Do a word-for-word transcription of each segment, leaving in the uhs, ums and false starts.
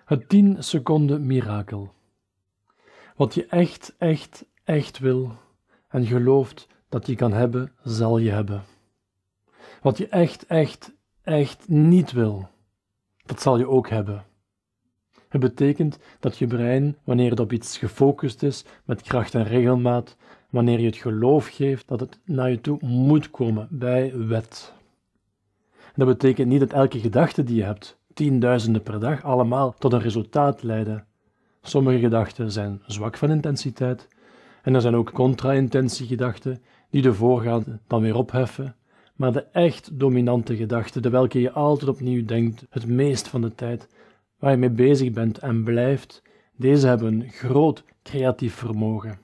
Het tien seconden mirakel. Wat je echt, echt, echt wil en gelooft dat je kan hebben, zal je hebben. Wat je echt, echt, echt niet wil, dat zal je ook hebben. Het betekent dat je brein, wanneer het op iets gefocust is, met kracht en regelmaat, wanneer je het geloof geeft dat het naar je toe moet komen, bij wet. Dat betekent niet dat elke gedachte die je hebt, tienduizenden per dag, allemaal tot een resultaat leiden. Sommige gedachten zijn zwak van intensiteit en er zijn ook contra-intentiegedachten die de voorgaande dan weer opheffen. Maar de echt dominante gedachten, de welke je altijd opnieuw denkt, het meest van de tijd, waar je mee bezig bent en blijft, deze hebben een groot creatief vermogen.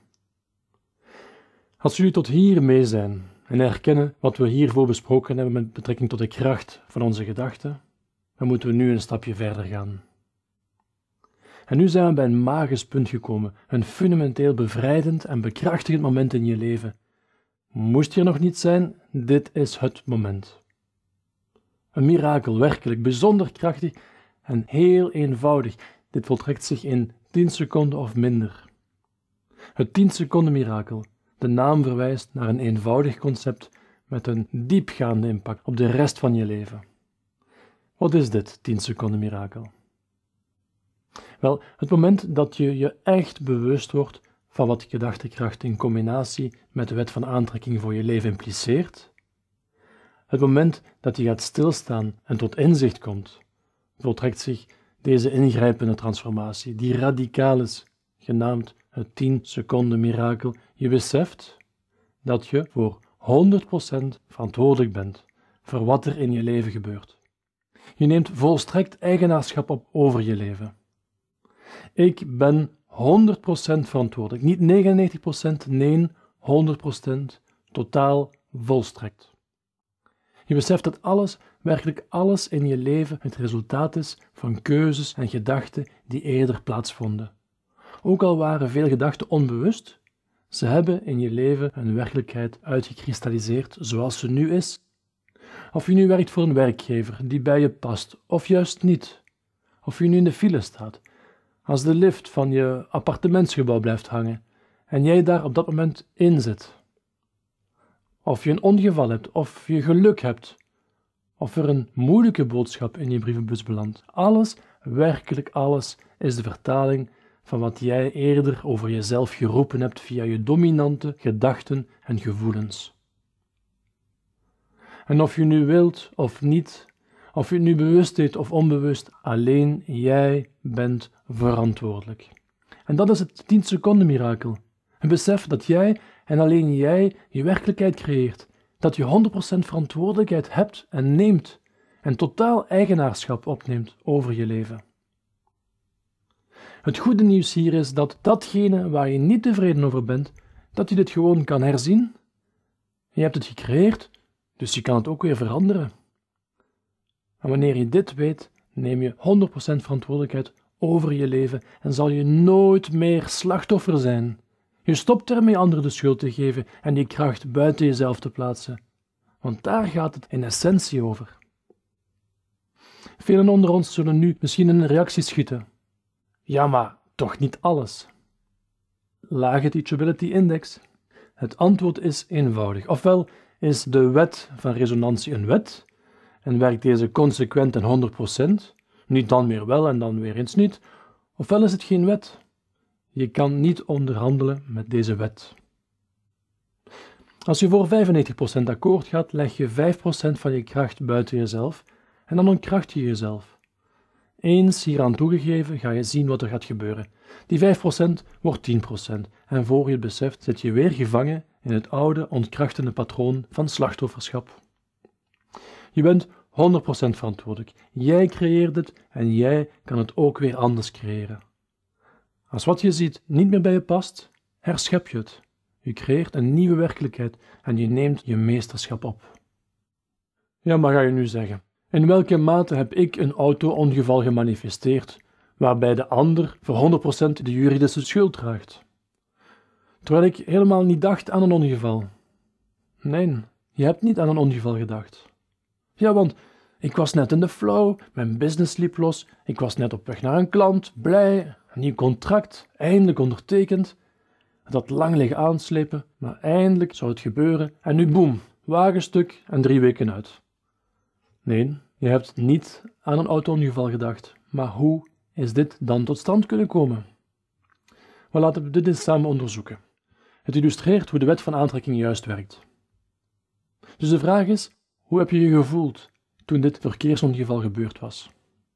Als jullie tot hier mee zijn en herkennen wat we hiervoor besproken hebben met betrekking tot de kracht van onze gedachten, dan moeten we nu een stapje verder gaan. En nu zijn we bij een magisch punt gekomen, een fundamenteel bevrijdend en bekrachtigend moment in je leven. Moest hier nog niet zijn, dit is het moment. Een mirakel, werkelijk, bijzonder krachtig en heel eenvoudig. Dit voltrekt zich in tien seconden of minder. Het tien seconden mirakel. De naam verwijst naar een eenvoudig concept met een diepgaande impact op de rest van je leven. Wat is dit tien seconden mirakel? Wel, het moment dat je je echt bewust wordt van wat gedachtekracht in combinatie met de wet van aantrekking voor je leven impliceert, het moment dat je gaat stilstaan en tot inzicht komt, voltrekt zich deze ingrijpende transformatie, die radicaal is, genaamd het tien seconden mirakel. Je beseft dat je voor honderd procent verantwoordelijk bent voor wat er in je leven gebeurt. Je neemt volstrekt eigenaarschap op over je leven. Ik ben honderd procent verantwoordelijk, niet negenennegentig procent, nee, honderd procent, totaal volstrekt. Je beseft dat alles, werkelijk alles in je leven het resultaat is van keuzes en gedachten die eerder plaatsvonden. Ook al waren veel gedachten onbewust, ze hebben in je leven een werkelijkheid uitgekristalliseerd zoals ze nu is. Of je nu werkt voor een werkgever die bij je past, of juist niet. Of je nu in de file staat, als de lift van je appartementsgebouw blijft hangen en jij daar op dat moment in zit. Of je een ongeval hebt, of je geluk hebt, of er een moeilijke boodschap in je brievenbus belandt. Alles, werkelijk alles, is de vertaling van wat jij eerder over jezelf geroepen hebt via je dominante gedachten en gevoelens. En of je nu wilt of niet, of je het nu bewust deed of onbewust, alleen jij bent verantwoordelijk. En dat is het tien seconden mirakel. Het besef dat jij en alleen jij je werkelijkheid creëert, dat je honderd procent verantwoordelijkheid hebt en neemt en totaal eigenaarschap opneemt over je leven. Het goede nieuws hier is dat datgene waar je niet tevreden over bent, dat je dit gewoon kan herzien. Je hebt het gecreëerd, dus je kan het ook weer veranderen. En wanneer je dit weet, neem je honderd procent verantwoordelijkheid over je leven en zal je nooit meer slachtoffer zijn. Je stopt ermee anderen de schuld te geven en die kracht buiten jezelf te plaatsen. Want daar gaat het in essentie over. Velen onder ons zullen nu misschien in een reactie schieten. Ja, maar toch niet alles. Lage Teachability Index. Het antwoord is eenvoudig. Ofwel is de wet van resonantie een wet en werkt deze consequent en honderd procent, niet dan weer wel en dan weer eens niet, ofwel is het geen wet. Je kan niet onderhandelen met deze wet. Als je voor vijfennegentig procent akkoord gaat, leg je vijf procent van je kracht buiten jezelf en dan ontkracht je jezelf. Eens hieraan toegegeven, ga je zien wat er gaat gebeuren. Die vijf procent wordt tien procent en voor je het beseft zit je weer gevangen in het oude, ontkrachtende patroon van slachtofferschap. Je bent honderd procent verantwoordelijk. Jij creëert het en jij kan het ook weer anders creëren. Als wat je ziet niet meer bij je past, herschep je het. Je creëert een nieuwe werkelijkheid en je neemt je meesterschap op. Ja, maar ga je nu zeggen, in welke mate heb ik een auto-ongeval gemanifesteerd, waarbij de ander voor honderd procent de juridische schuld draagt? Terwijl ik helemaal niet dacht aan een ongeval. Nee, je hebt niet aan een ongeval gedacht. Ja, want Ik was net in de flow, mijn business liep los, ik was net op weg naar een klant, blij, een nieuw contract, eindelijk ondertekend. Het had lang liggen aanslepen, maar eindelijk zou het gebeuren en nu boem, wagenstuk en drie weken uit. Nee, je hebt niet aan een auto-ongeval gedacht, maar hoe is dit dan tot stand kunnen komen? Maar laten we dit eens samen onderzoeken. Het illustreert hoe de wet van aantrekking juist werkt. Dus de vraag is, hoe heb je je gevoeld toen dit verkeersongeval gebeurd was?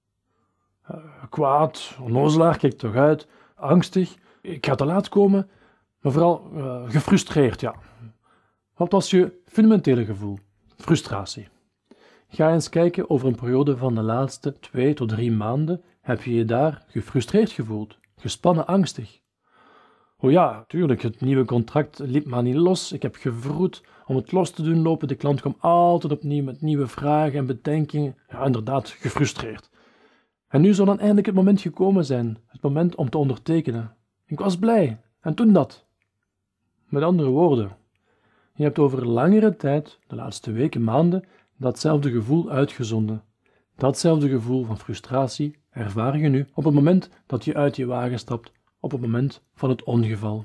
Uh, kwaad, onnozelaar, kijk toch uit, angstig, ik ga te laat komen, maar vooral uh, gefrustreerd, ja. Wat was je fundamentele gevoel? Frustratie. Ga eens kijken over een periode van de laatste twee tot drie maanden. Heb je je daar gefrustreerd gevoeld? Gespannen, angstig? Oh ja, tuurlijk, het nieuwe contract liep maar niet los. Ik heb gevroed om het los te doen lopen. De klant kwam altijd opnieuw met nieuwe vragen en bedenkingen. Ja, inderdaad, gefrustreerd. En nu zou dan eindelijk het moment gekomen zijn. Het moment om te ondertekenen. Ik was blij. En toen dat. Met andere woorden, je hebt over langere tijd, de laatste weken, maanden, datzelfde gevoel uitgezonden. Datzelfde gevoel van frustratie ervaar je nu op het moment dat je uit je wagen stapt, op het moment van het ongeval.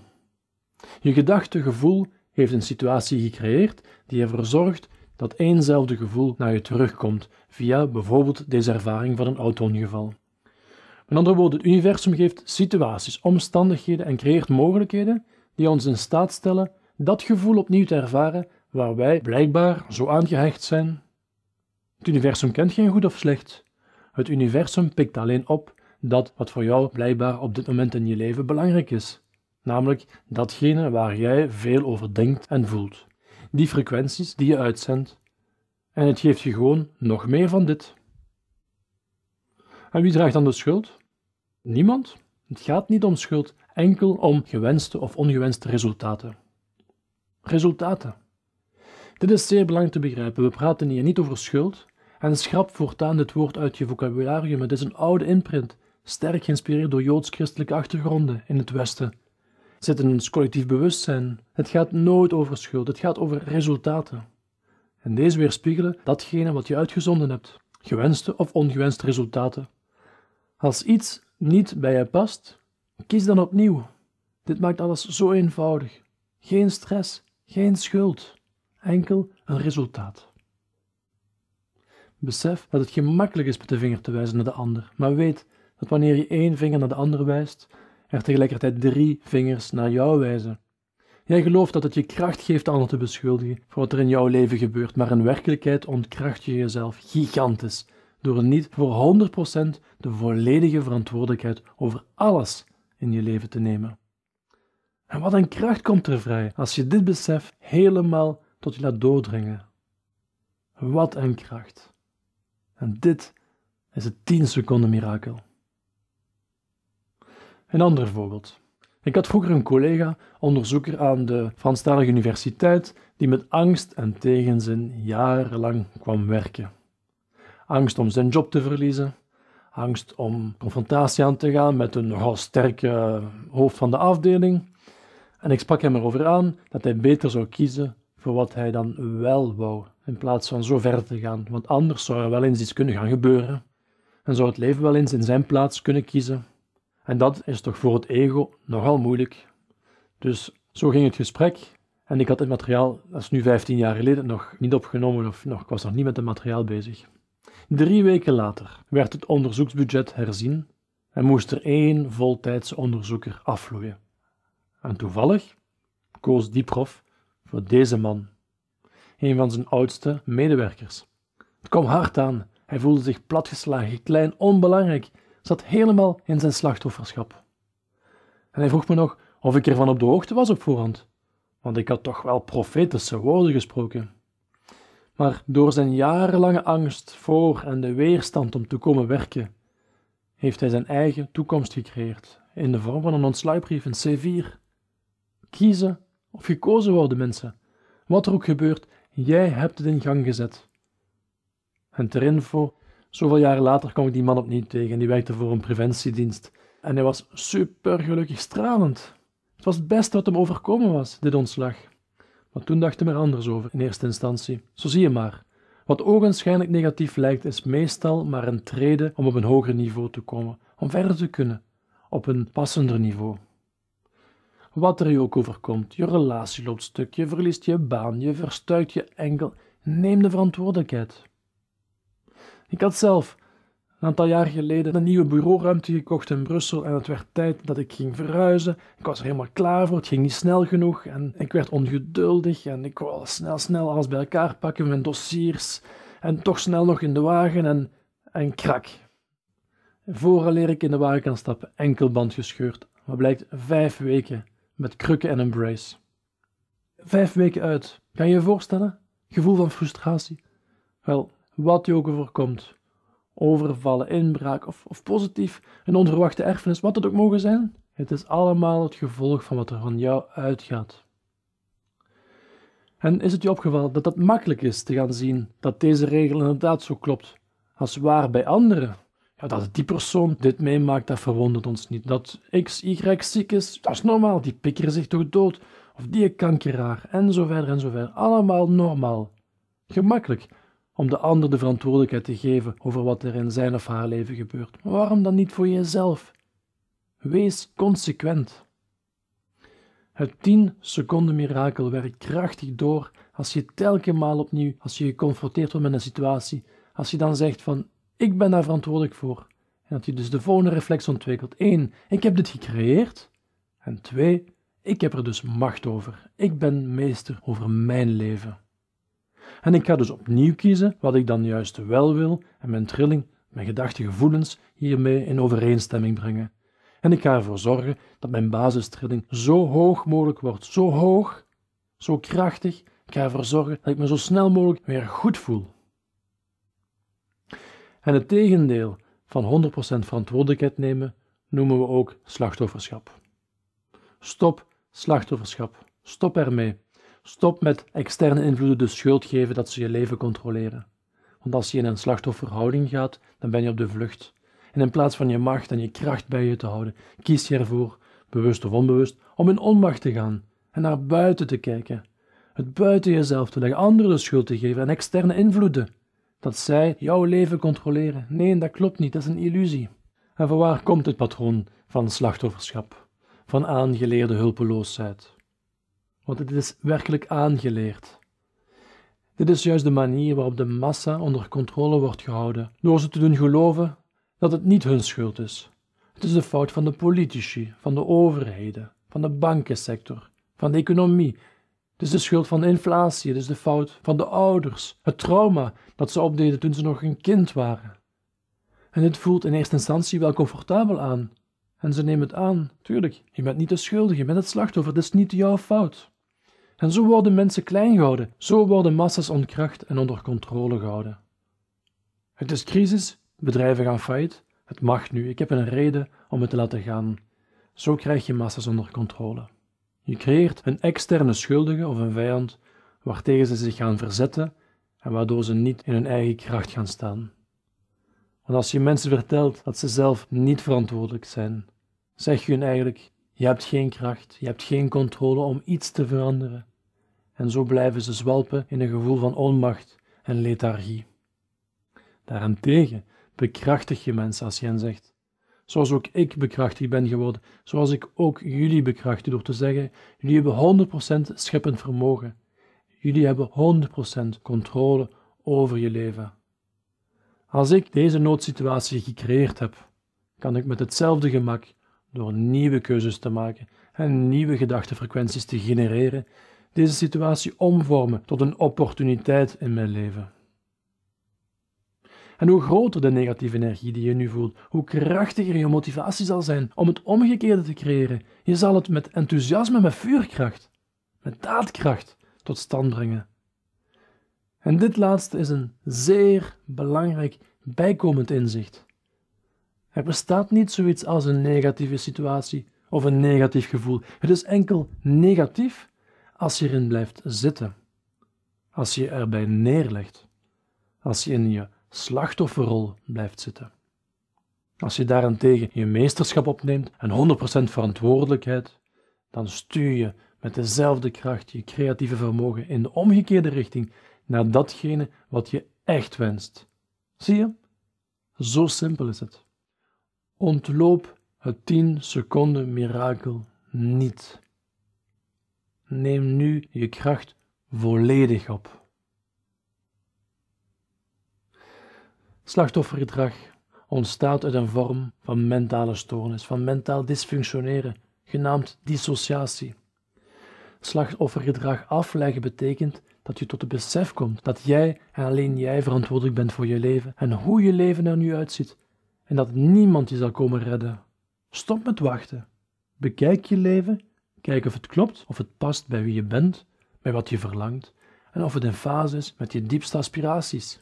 Je gedachtegevoel heeft een situatie gecreëerd die ervoor zorgt dat éénzelfde gevoel naar je terugkomt, via bijvoorbeeld deze ervaring van een auto-ongeval. Met andere woorden, het universum geeft situaties, omstandigheden en creëert mogelijkheden die ons in staat stellen dat gevoel opnieuw te ervaren waar wij blijkbaar zo aan gehecht zijn. Het universum kent geen goed of slecht. Het universum pikt alleen op dat wat voor jou blijkbaar op dit moment in je leven belangrijk is. Namelijk datgene waar jij veel over denkt en voelt. Die frequenties die je uitzendt. En het geeft je gewoon nog meer van dit. En wie draagt dan de schuld? Niemand. Het gaat niet om schuld, enkel om gewenste of ongewenste resultaten. Resultaten. Dit is zeer belangrijk te begrijpen. We praten hier niet over schuld en schrap voortaan dit woord uit je vocabularium. Het is een oude imprint, sterk geïnspireerd door joods-christelijke achtergronden in het Westen. Het zit in ons collectief bewustzijn. Het gaat nooit over schuld, het gaat over resultaten. En deze weerspiegelen datgene wat je uitgezonden hebt, gewenste of ongewenste resultaten. Als iets niet bij je past, kies dan opnieuw. Dit maakt alles zo eenvoudig. Geen stress, geen schuld, enkel een resultaat. Besef dat het gemakkelijk is met de vinger te wijzen naar de ander, maar weet dat wanneer je één vinger naar de ander wijst, er tegelijkertijd drie vingers naar jou wijzen. Jij gelooft dat het je kracht geeft de ander te beschuldigen voor wat er in jouw leven gebeurt, maar in werkelijkheid ontkracht je jezelf gigantisch door niet voor honderd procent de volledige verantwoordelijkheid over alles in je leven te nemen. En wat een kracht komt er vrij als je dit besef helemaal tot je laat doordringen. Wat een kracht. En dit is het tien seconden mirakel. Een ander voorbeeld. Ik had vroeger een collega, onderzoeker aan de Franstalige Universiteit, die met angst en tegenzin jarenlang kwam werken. Angst om zijn job te verliezen, angst om confrontatie aan te gaan met een nogal sterke hoofd van de afdeling. En ik sprak hem erover aan dat hij beter zou kiezen voor wat hij dan wel wou, in plaats van zo ver te gaan, want anders zou er wel eens iets kunnen gaan gebeuren en zou het leven wel eens in zijn plaats kunnen kiezen. En dat is toch voor het ego nogal moeilijk. Dus zo ging het gesprek en ik had het materiaal, dat is nu vijftien jaar geleden, nog niet opgenomen of nog, ik was nog niet met het materiaal bezig. Drie weken later werd het onderzoeksbudget herzien en moest er één voltijdse onderzoeker afvloeien. En toevallig koos die prof voor deze man, een van zijn oudste medewerkers. Het kwam hard aan, hij voelde zich platgeslagen, klein, onbelangrijk, zat helemaal in zijn slachtofferschap. En hij vroeg me nog of ik ervan op de hoogte was op voorhand, want ik had toch wel profetische woorden gesproken. Maar door zijn jarenlange angst voor en de weerstand om te komen werken, heeft hij zijn eigen toekomst gecreëerd, in de vorm van een ontslagbrief, een C vier. Kiezen of gekozen worden, mensen. Wat er ook gebeurt, jij hebt het in gang gezet. En ter info, zoveel jaren later kwam ik die man opnieuw tegen en die werkte voor een preventiedienst. En hij was super gelukkig, stralend. Het was het beste wat hem overkomen was, dit ontslag. Maar toen dacht hij er anders over, in eerste instantie. Zo zie je maar. Wat Wat ogenschijnlijk negatief lijkt, is meestal maar een trede om op een hoger niveau te komen, om verder te kunnen, op een passender niveau. Wat er je ook overkomt, je relatie loopt stuk, je verliest je baan, je verstuikt je enkel, neem de verantwoordelijkheid. Ik had zelf een aantal jaar geleden een nieuwe bureauruimte gekocht in Brussel en het werd tijd dat ik ging verhuizen. Ik was er helemaal klaar voor, het ging niet snel genoeg en ik werd ongeduldig en ik wou snel, snel alles bij elkaar pakken, mijn dossiers en toch snel nog in de wagen en, en krak. Vooraleer ik in de wagen kan stappen, enkelband gescheurd. Wat blijkt, vijf weken met krukken en een brace. Vijf weken uit. Kan je je voorstellen? Gevoel van frustratie. Wel, wat je ook overkomt. Overvallen, inbraak of, of positief, een onverwachte erfenis, wat het ook mogen zijn. Het is allemaal het gevolg van wat er van jou uitgaat. En is het je opgevallen dat het makkelijk is te gaan zien dat deze regel inderdaad zo klopt als waar bij anderen? Ja, dat die persoon dit meemaakt, dat verwondert ons niet. Dat X, Y ziek is, dat is normaal, die pikkeren zich toch dood. Of die kankeraar, en zo verder en zo verder. Allemaal normaal. Gemakkelijk om de ander de verantwoordelijkheid te geven over wat er in zijn of haar leven gebeurt. Maar waarom dan niet voor jezelf? Wees consequent. Het tien seconden mirakel werkt krachtig door als je telkens maal opnieuw, als je geconfronteerd wordt met een situatie, als je dan zegt van, ik ben daar verantwoordelijk voor. En dat je dus de volgende reflex ontwikkelt. Eén, ik heb dit gecreëerd. En twee, ik heb er dus macht over. Ik ben meester over mijn leven. En ik ga dus opnieuw kiezen wat ik dan juist wel wil en mijn trilling, mijn gedachten, gevoelens hiermee in overeenstemming brengen. En ik ga ervoor zorgen dat mijn basistrilling zo hoog mogelijk wordt. Zo hoog, zo krachtig. Ik ga ervoor zorgen dat ik me zo snel mogelijk weer goed voel. En het tegendeel van honderd procent verantwoordelijkheid nemen noemen we ook slachtofferschap. Stop slachtofferschap. Stop ermee. Stop met externe invloeden de schuld geven dat ze je leven controleren. Want als je in een slachtofferhouding gaat, dan ben je op de vlucht. En in plaats van je macht en je kracht bij je te houden, kies je ervoor, bewust of onbewust, om in onmacht te gaan en naar buiten te kijken. Het buiten jezelf te leggen, anderen de schuld te geven en externe invloeden. Dat zij jouw leven controleren. Nee, dat klopt niet, dat is een illusie. En vanwaar komt het patroon van slachtofferschap, van aangeleerde hulpeloosheid? Want het is werkelijk aangeleerd. Dit is juist de manier waarop de massa onder controle wordt gehouden, door ze te doen geloven dat het niet hun schuld is. Het is de fout van de politici, van de overheden, van de bankensector, van de economie. Het is de schuld van de inflatie, het is de fout van de ouders, het trauma dat ze opdeden toen ze nog een kind waren. En dit voelt in eerste instantie wel comfortabel aan. En ze nemen het aan, tuurlijk, je bent niet de schuldige, je bent het slachtoffer, dit is niet jouw fout. En zo worden mensen klein gehouden, zo worden massa's ontkracht en onder controle gehouden. Het is crisis, bedrijven gaan failliet, het mag nu, ik heb een reden om het te laten gaan. Zo krijg je massa's onder controle. Je creëert een externe schuldige of een vijand waartegen ze zich gaan verzetten en waardoor ze niet in hun eigen kracht gaan staan. Want als je mensen vertelt dat ze zelf niet verantwoordelijk zijn, zeg je hun eigenlijk, je hebt geen kracht, je hebt geen controle om iets te veranderen. En zo blijven ze zwalpen in een gevoel van onmacht en lethargie. Daarentegen bekrachtig je mensen als je hen zegt, zoals ook ik bekrachtigd ben geworden, zoals ik ook jullie bekrachtig door te zeggen, jullie hebben honderd procent scheppend vermogen. Jullie hebben honderd procent controle over je leven. Als ik deze noodsituatie gecreëerd heb, kan ik met hetzelfde gemak, door nieuwe keuzes te maken en nieuwe gedachtenfrequenties te genereren, deze situatie omvormen tot een opportuniteit in mijn leven. En hoe groter de negatieve energie die je nu voelt, hoe krachtiger je motivatie zal zijn om het omgekeerde te creëren. Je zal het met enthousiasme, met vuurkracht, met daadkracht tot stand brengen. En dit laatste is een zeer belangrijk bijkomend inzicht. Er bestaat niet zoiets als een negatieve situatie of een negatief gevoel. Het is enkel negatief als je erin blijft zitten, als je erbij neerlegt, als je in je slachtofferrol blijft zitten. Als je daarentegen je meesterschap opneemt en honderd procent verantwoordelijkheid, dan stuur je met dezelfde kracht je creatieve vermogen in de omgekeerde richting naar datgene wat je echt wenst. Zie je? Zo simpel is het. Ontloop het tien seconden mirakel niet. Neem nu je kracht volledig op. Slachtoffergedrag ontstaat uit een vorm van mentale stoornis, van mentaal dysfunctioneren, genaamd dissociatie. Slachtoffergedrag afleggen betekent dat je tot het besef komt dat jij en alleen jij verantwoordelijk bent voor je leven en hoe je leven er nu uitziet en dat niemand je zal komen redden. Stop met wachten. Bekijk je leven, kijk of het klopt, of het past bij wie je bent, bij wat je verlangt en of het in fase is met je diepste aspiraties.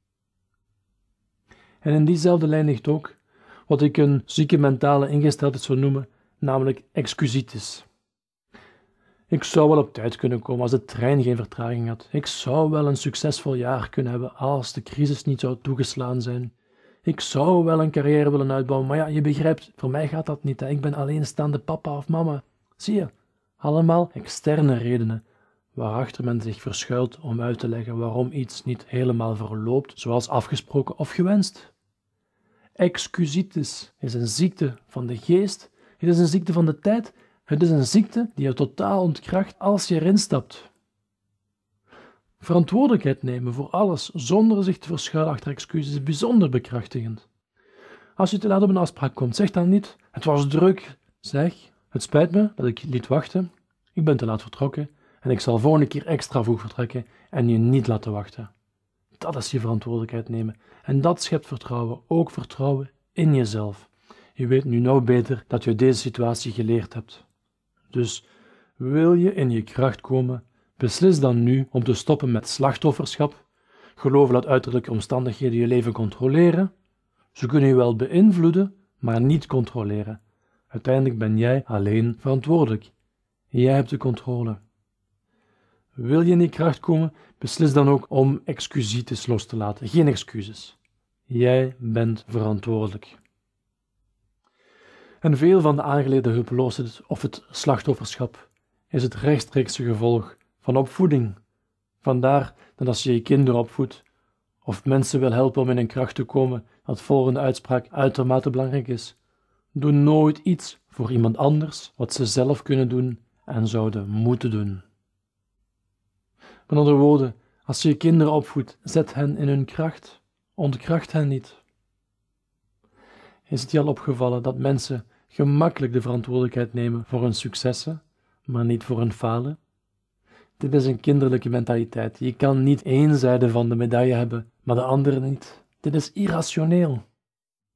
En in diezelfde lijn ligt ook wat ik een zieke mentale ingesteldheid zou noemen, namelijk excusitis. Ik zou wel op tijd kunnen komen als de trein geen vertraging had. Ik zou wel een succesvol jaar kunnen hebben als de crisis niet zou toegeslaan zijn. Ik zou wel een carrière willen uitbouwen, maar ja, je begrijpt, voor mij gaat dat niet. Hè. Ik ben alleenstaande papa of mama. Zie je, allemaal externe redenen waarachter men zich verschuilt om uit te leggen waarom iets niet helemaal verloopt zoals afgesproken of gewenst. Excusitis is een ziekte van de geest, het is een ziekte van de tijd, het is een ziekte die je totaal ontkracht als je erin stapt. Verantwoordelijkheid nemen voor alles zonder zich te verschuilen achter excuses is bijzonder bekrachtigend. Als je te laat op een afspraak komt, zeg dan niet: het was druk. Zeg: het spijt me dat ik je liet wachten, ik ben te laat vertrokken en ik zal volgende keer extra vroeg vertrekken en je niet laten wachten. Dat is je verantwoordelijkheid nemen en dat schept vertrouwen, ook vertrouwen in jezelf. Je weet nu nou beter dat je deze situatie geleerd hebt. Dus wil je in je kracht komen, beslis dan nu om te stoppen met slachtofferschap. Geloof dat uiterlijke omstandigheden je leven controleren. Ze kunnen je wel beïnvloeden, maar niet controleren. Uiteindelijk ben jij alleen verantwoordelijk. Jij hebt de controle. Wil je in je kracht komen, beslis dan ook om excusitis los te laten. Geen excuses. Jij bent verantwoordelijk. En veel van de aangeleerde hulpeloosheid of het slachtofferschap is het rechtstreekse gevolg van opvoeding. Vandaar dat als je je kinderen opvoedt of mensen wil helpen om in hun kracht te komen, dat volgende uitspraak uitermate belangrijk is. Doe nooit iets voor iemand anders wat ze zelf kunnen doen en zouden moeten doen. Met andere woorden, als je je kinderen opvoedt, zet hen in hun kracht, ontkracht hen niet. Is het je al opgevallen dat mensen gemakkelijk de verantwoordelijkheid nemen voor hun successen, maar niet voor hun falen? Dit is een kinderlijke mentaliteit. Je kan niet één zijde van de medaille hebben, maar de andere niet. Dit is irrationeel.